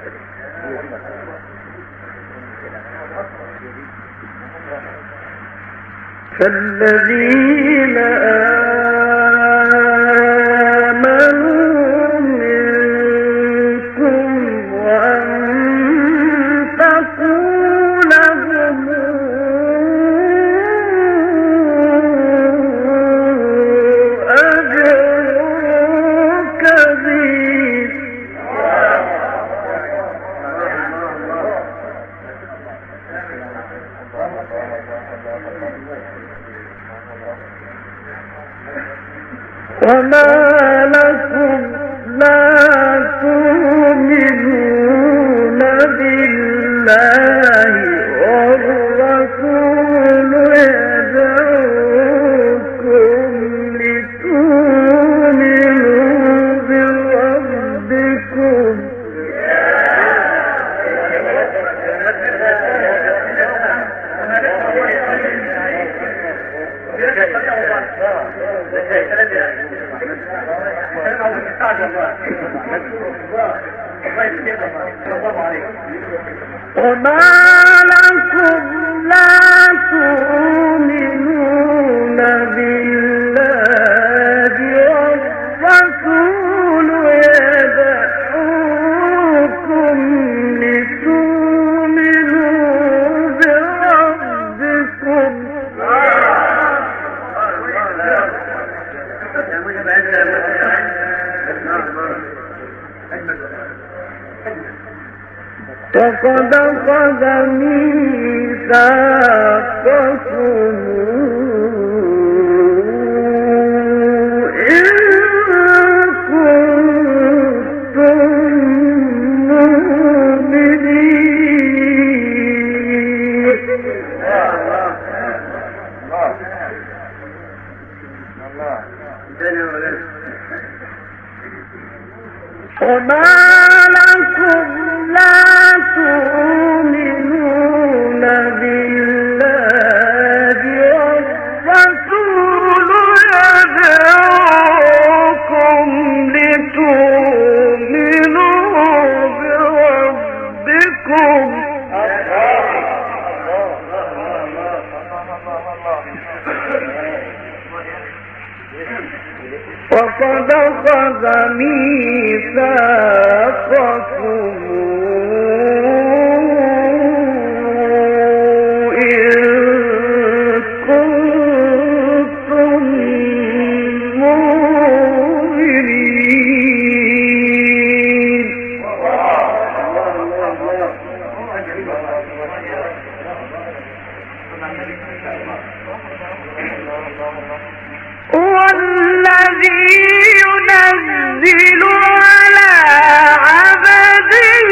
فالذين آمنوا منكم وأنفقوا لهم أجر كبير. وما لكم لا تؤمنون بالله والرسول يدعوكم لتؤمنوا بربكم وما لكم لا تؤمنون بالله والرسول يدعوكم لتؤمنوا بربكم وقد أخذ ميثاقكم إن كنتم مؤمنين. وما لكم لا تؤمنون بالله والرسول يدعوكم لتؤمنوا بربكم وقد أخذ ميثاقكم إن كنتم مؤمنين. هو الذي ينزل على عبده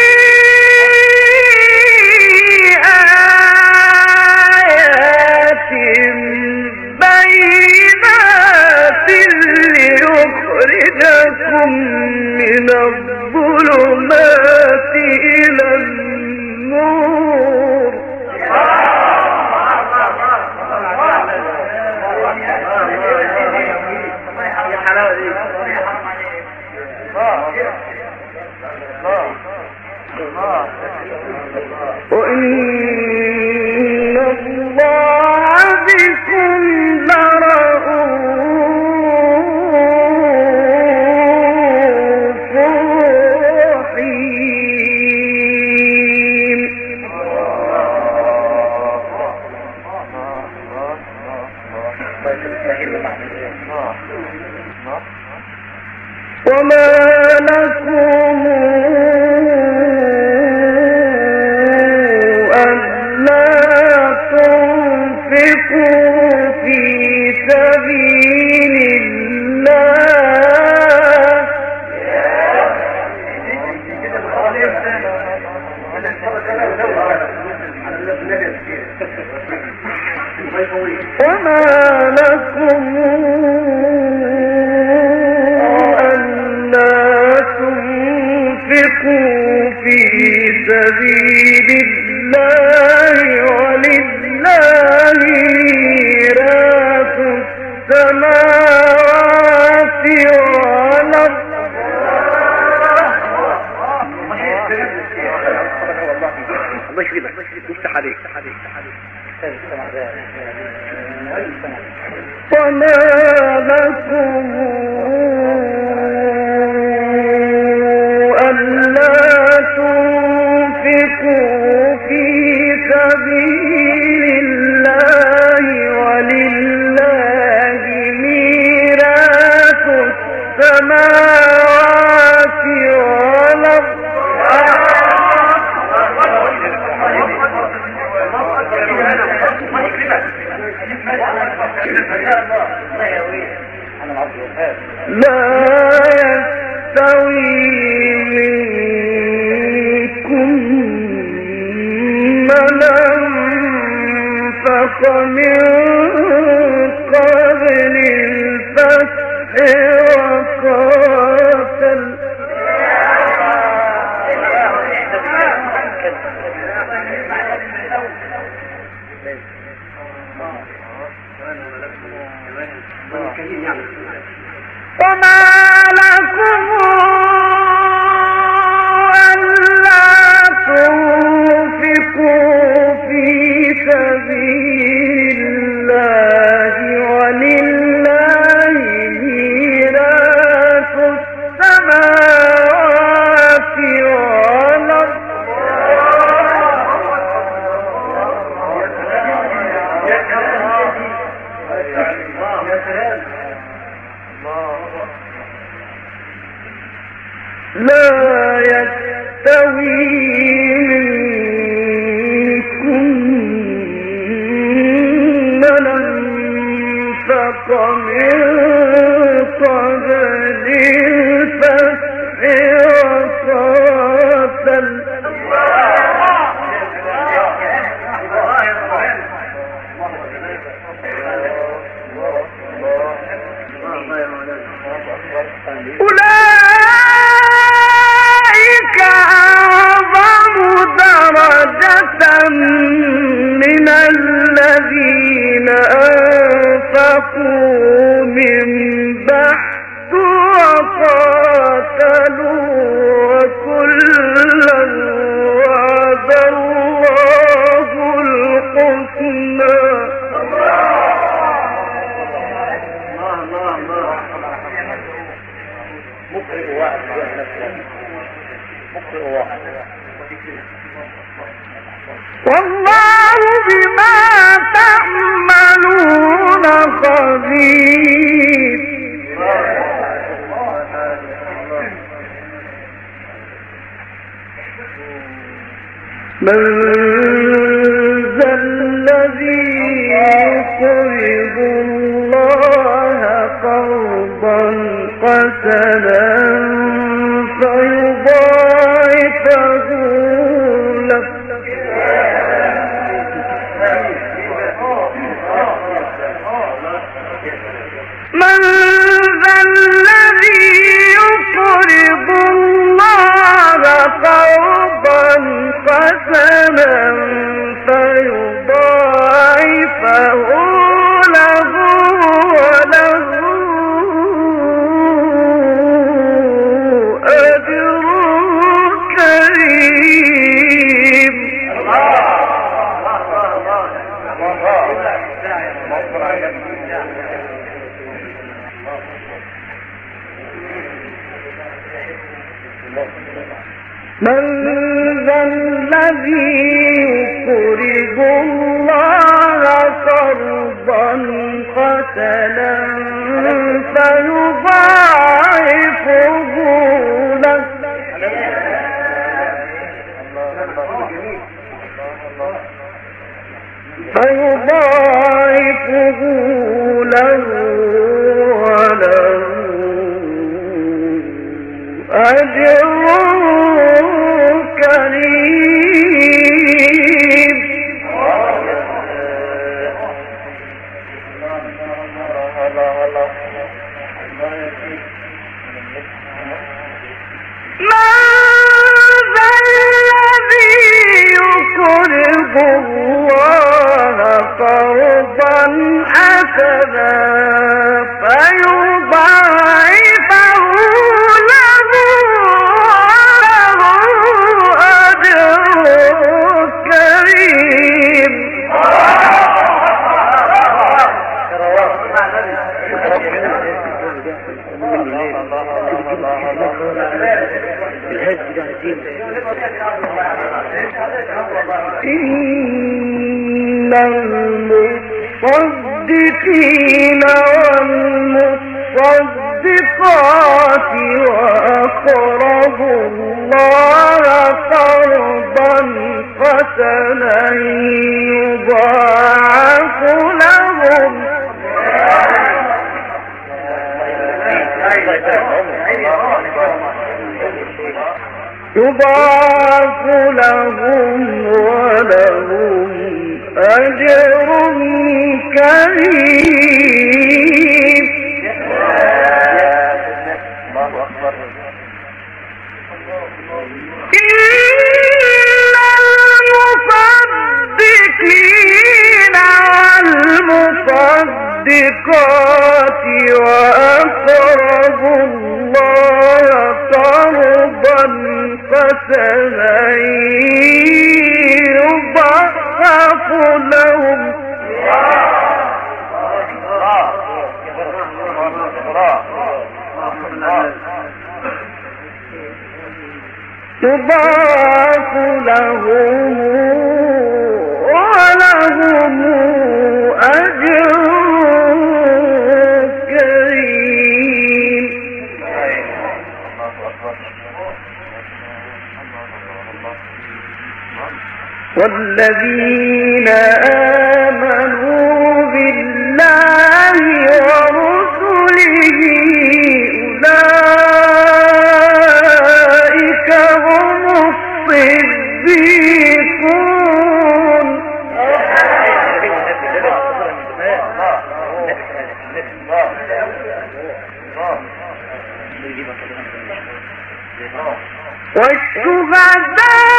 آيات بينات ليخرجكم من الظلمات إلى النور. وإن الله بكم لرءوف رحيم. وما لكم ألا تنفقوا في سبيل الله وما لكم في سبيل الله ولله ميراث السماوات والأرض الله يكرمك يفتح عليك. وما لكم ألا تنفقوا في سبيل الله ولله ميراث السماوات والأرض لا يستوي منكم من أنفق من قبل الفتح وقاتل وما لكم ألا تنفقوا في سبيل الله ولله ميراث السماوات والأرض لا يستوي منكم من أنفق من قبل الفتح وقاتل أولئك أعظم درجة من الذين أنفقوا من بعد وقاتلوا وكلا وعد الله الحسنى والله بما تعملون خبير من ذا الذي يقرض الله قرضا حسنا فيضاعفه له من ذا الذي يقرض الله قرضا حسنا فيضاعفه له وله أجر كريم. من ذا الذي يقرض الله قرضا حسنا فيضاعفه له وله أجر كريم. قرضا حسنا إن المصدقين والمصدقات وأقرضوا الله قرضا حسنا يضاعف لهم ولهم أجر كريم. إن المصدقين والمصدقات وأقرضوا الله قرضا حسنا يضاعف لهم ولهم أجر كريم. والذين آمنوا بالله ورسله أولئك هم الصديقون. والشهداء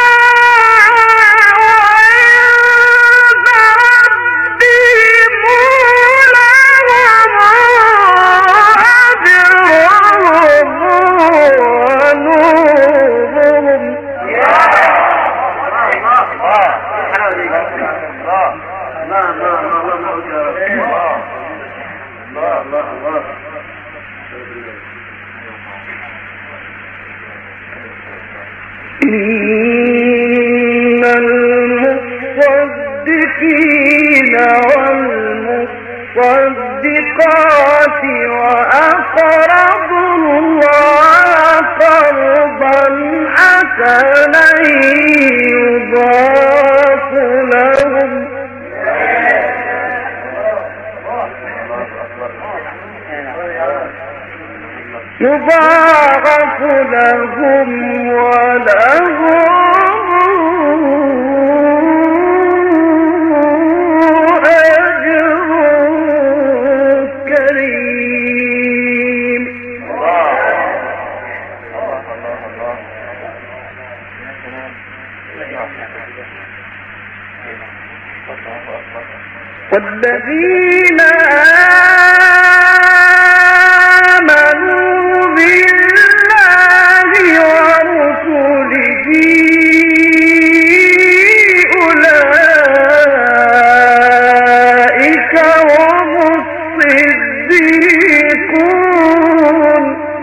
إن المصدقين والمصدقات وأقرضوا الله قرضا حسنا يضاعف لهم ولهم أجر كريم. والذين آمنوا بالله ورسله أولئك هم الصديقون.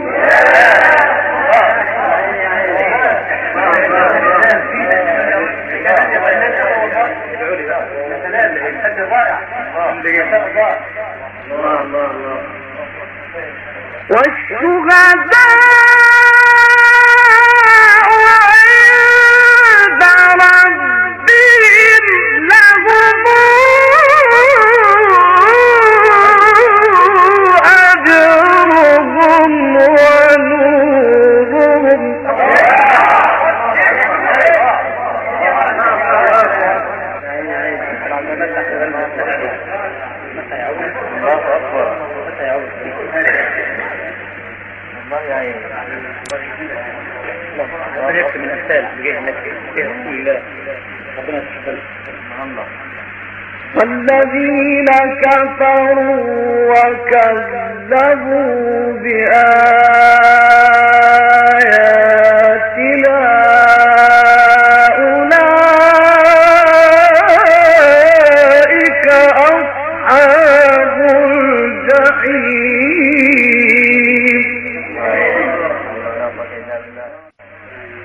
والشهداء عند ربهم لهم أجرهم ونورهم. من أمثال بجهة نفسه فيها رسول الله ربنا يتحفل. والذين كفروا وكذبوا بآياتنا أولئك أصحاب الجحيم.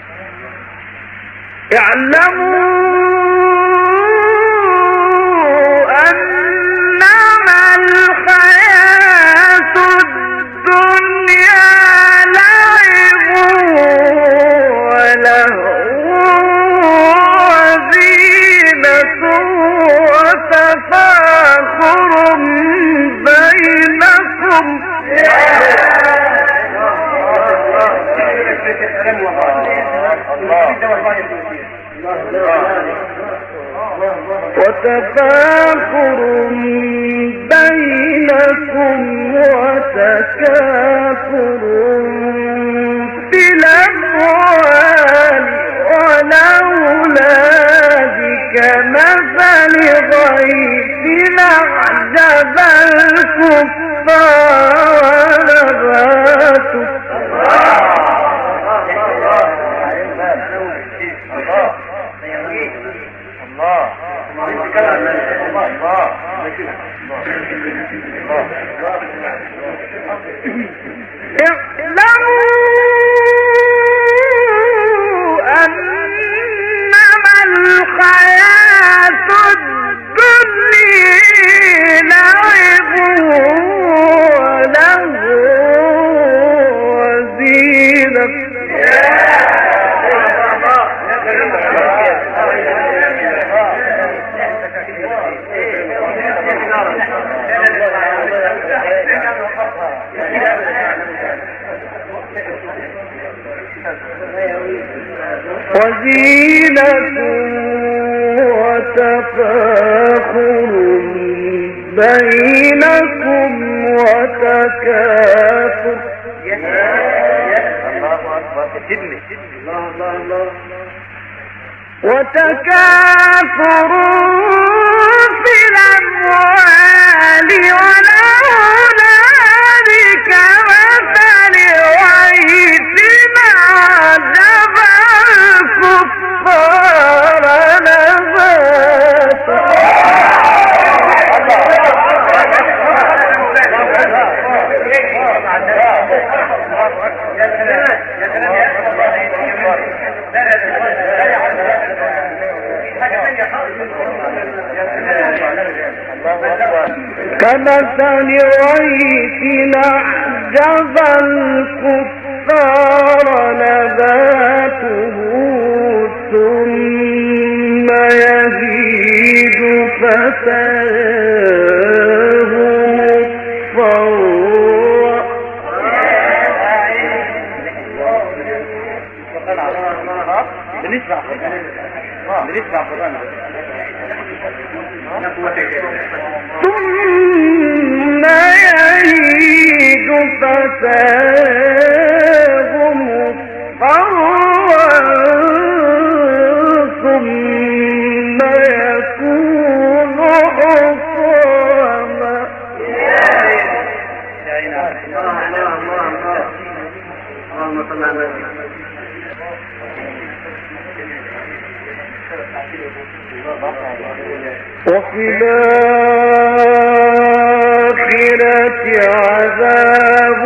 اعلموا أنما الحياة الدنيا لعب ولهو وزينة وتفاخر بينكم وتفاخر بينكم وتكاثر في الأموال والأولاد كمثل غيث أعجب الكفار نباته أنما الحياة الدنيا لعب ولهو وزينة وتفاخر بينكم وتكاثر وتكاثر في الأموال والأولاد كمثل غيث أعجب الكفار نباته كمثل غيث أعجب الكفار نباته ثم يهيج فتراه مصفرا ثم يهيج فتراه مصفرا ثم يكون حطاما وفي الآخرة عذاب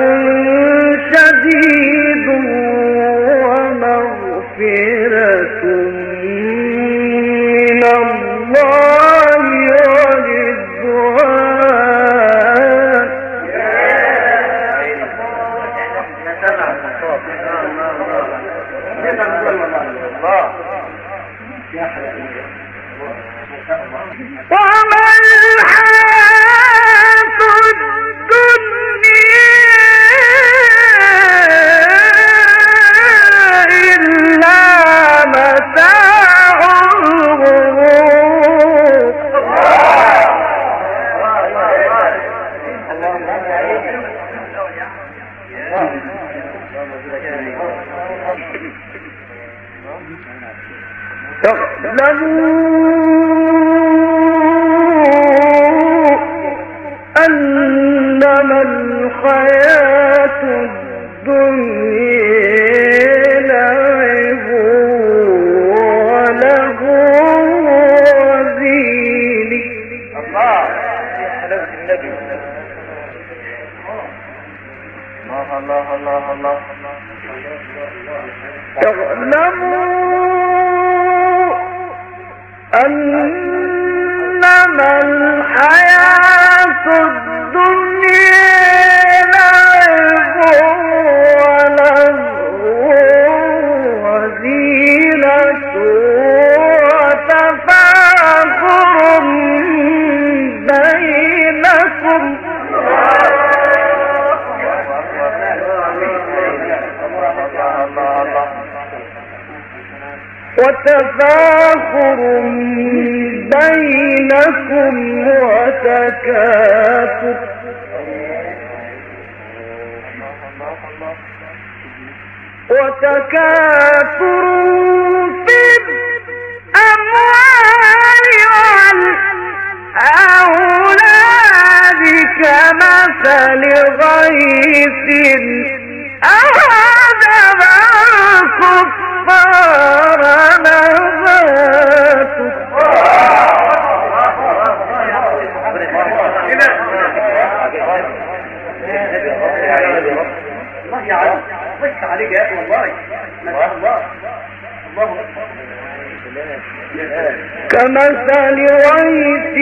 شديد ومغفرة من الله ورضوان وما الحياة الدنيا إلا متاع الغرور أنما الحياة الدنيا لعب ولهو وزينة الله يا حلاوة النبي الله الله الله الله تعلموا أنما الحياة الدنيا لعب ولهو وزينة وتفاخر بينكم وتكاثر في الأموال والأولاد كمثل غيث أعجب الكفار نباته الله يعلم وش عليك يا اخي والله ما شاء الله الله كمثل غيث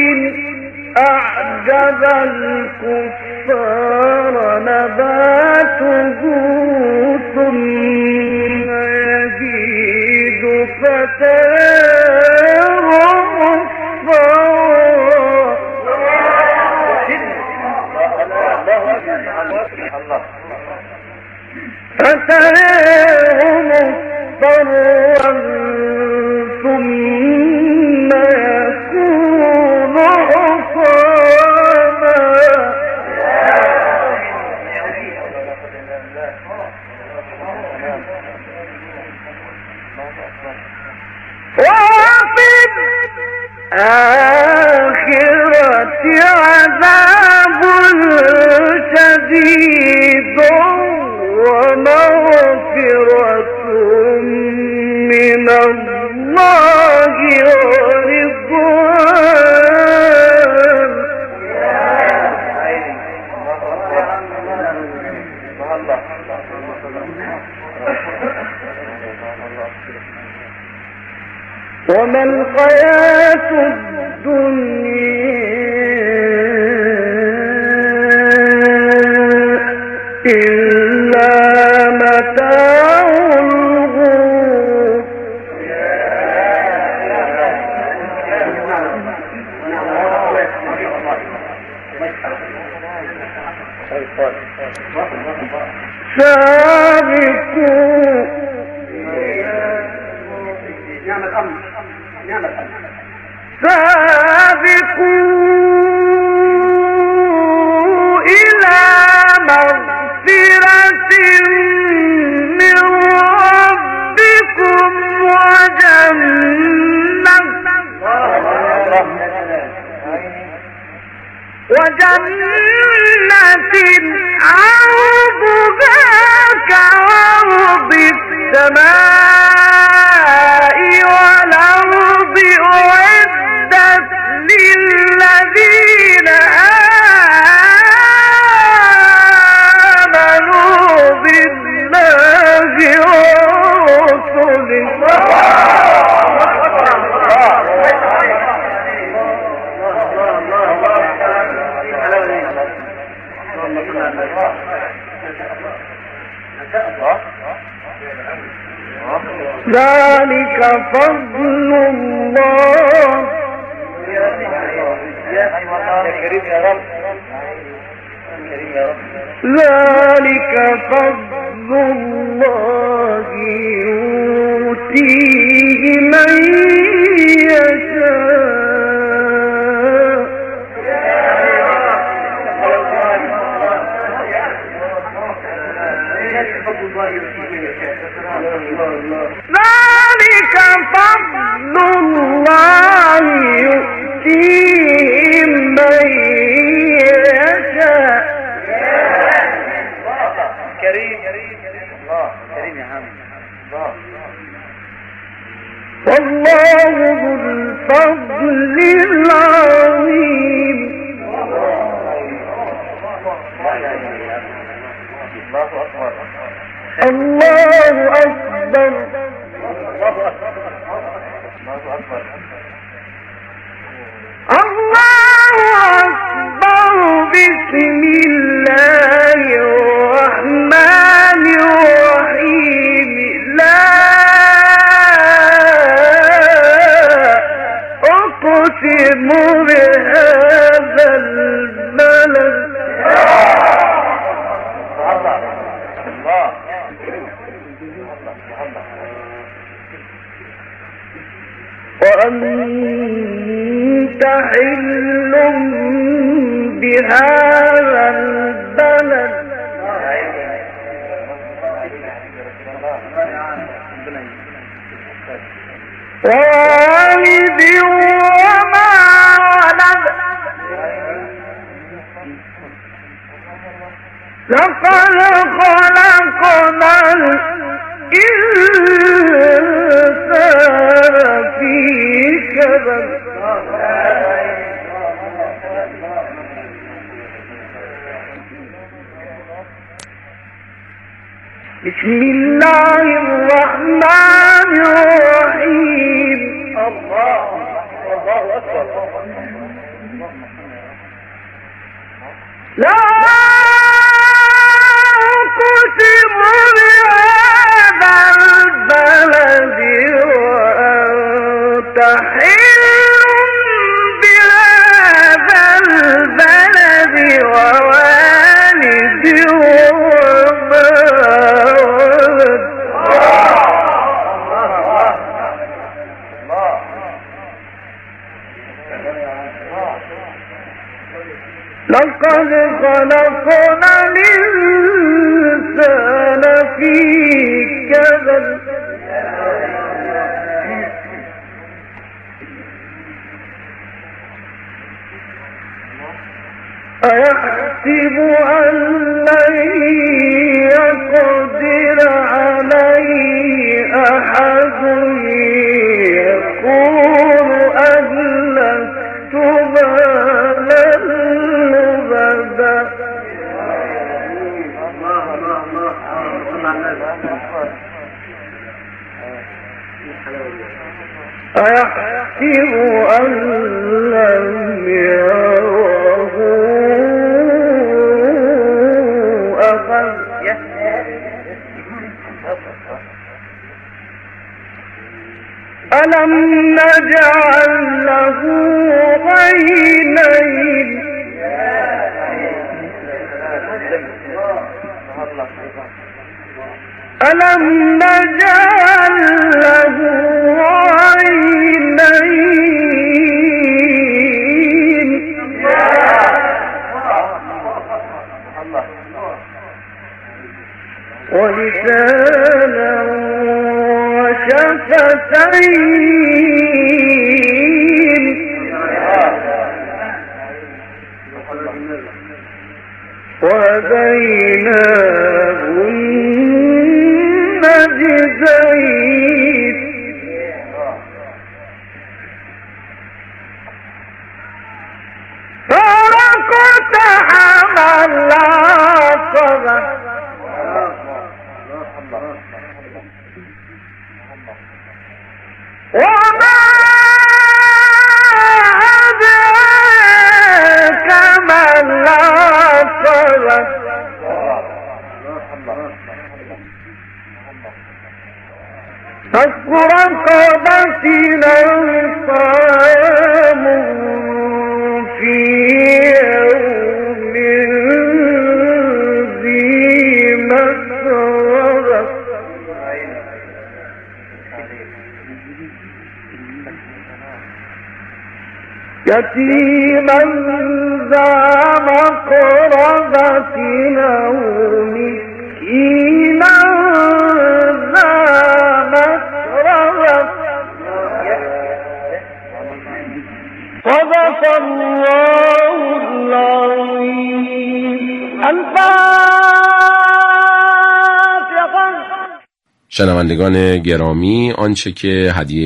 أعجب الكفار نباته ثم يهيج فتراه مصفرا ثم يكون حطاما وفي الآخرة عذاب شديد ومغفرة من الله ورضوان وما الحياة الدنيا إلا متاع الغرور سابقوا نعم الأمر نعم الأمر سابقوا إلى مغفرة من ربكم وجنة عرضها كعرض السماء والأرض أعدت للذين آمنوا بالله ورسله ذلك فضل الله ذلك فضل الله يؤتيه من يشاء ذلك فضل الله يؤتيه من يشاء كريم الله كريم يا عم الله والله ذو الفضل العظيم الله أكبر بهذا البلد وأنت حل بهذا البلد ووالد وما ولد لقد خلقنا الإنسان في كبد بسم الله الرحمن الرحيم الله أكبر لا أقسم بهذا البلد وأنت حل بهذا البلد ووالد وما ولد لقد خلقنا الإنسان في كبد أيحسب أن لن يقدر عليه أحد يقول أهلكت مالا لبدا أيحسب أن لم يره أحد ألم نجعل له عينين ألم نجعل له عينين ولسانا وشفتين وهديناه النجدين فلقتحم العقبة وما أدراك ما العقبة فك رقبة أو إطعام في يوم ذي مسغبة يتيما ذا مقربة أو مسكينا ذا متربة صدق الله العظيم. الفاتحة. شنوندگان گرامی، آنچه که هدیه